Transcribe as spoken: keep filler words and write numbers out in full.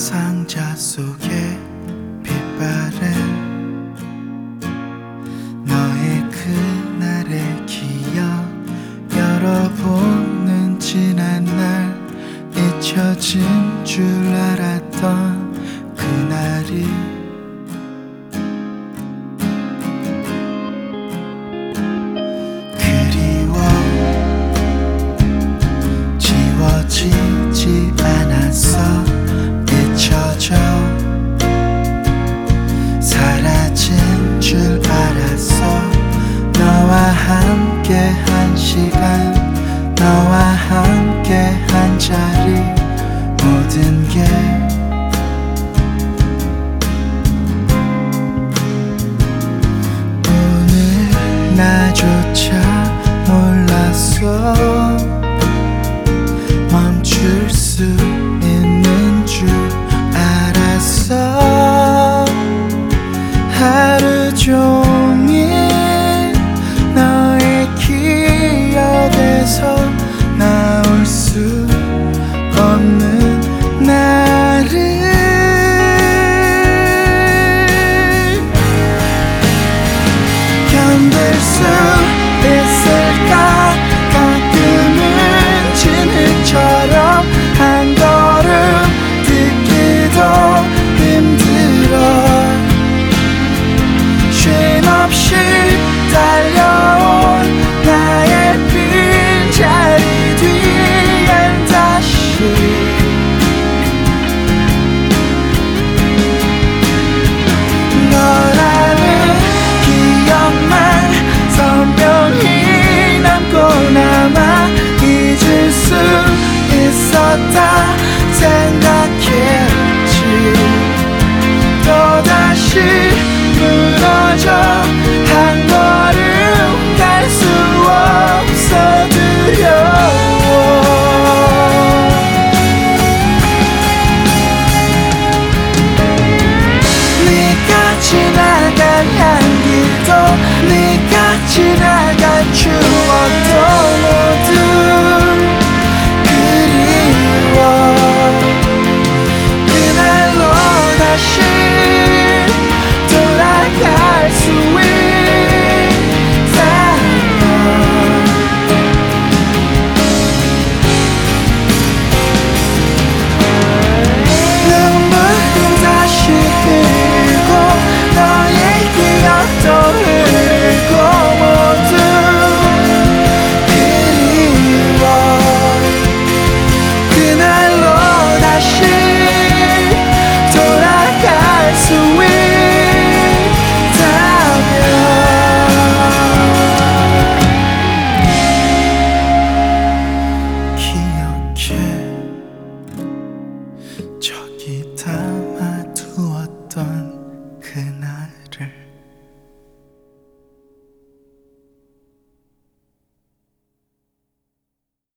상자 속에 빛바랜 너의 그날의 기억 열어보는 지난 날 잊혀진 줄 알았던 그날이 그리워 지워지지 않았어 잊혀져 사라진 줄 알았어 너와 함께 한 시간 너와 함께 한 자리 모든 게 오늘 나조차 몰랐어 멈출 수 있는 줄 알았어 하루 종일 너의 기억에서 나올 수 없는 나를 견딜 수 있을까 가끔은 진흙처럼 한 걸음 딛기도 힘들어 쉼없이 달려